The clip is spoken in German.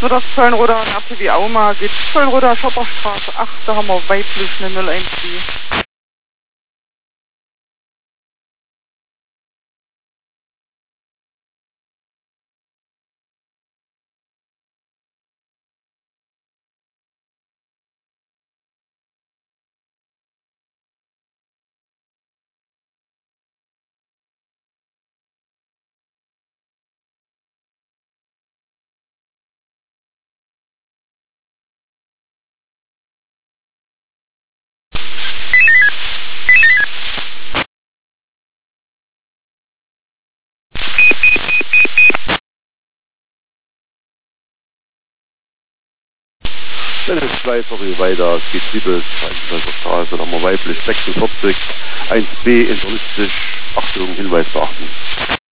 wieder Zöllenroder und RTW Auma, geht Zöllenroder Schopperstraße 8, da haben wir weiblich eine 014. Dennis 2, sorry, weiter, es geht Siebels, Straße, da haben wir weiblich 46, 1b, interlistisch, Achtung, Hinweis beachten.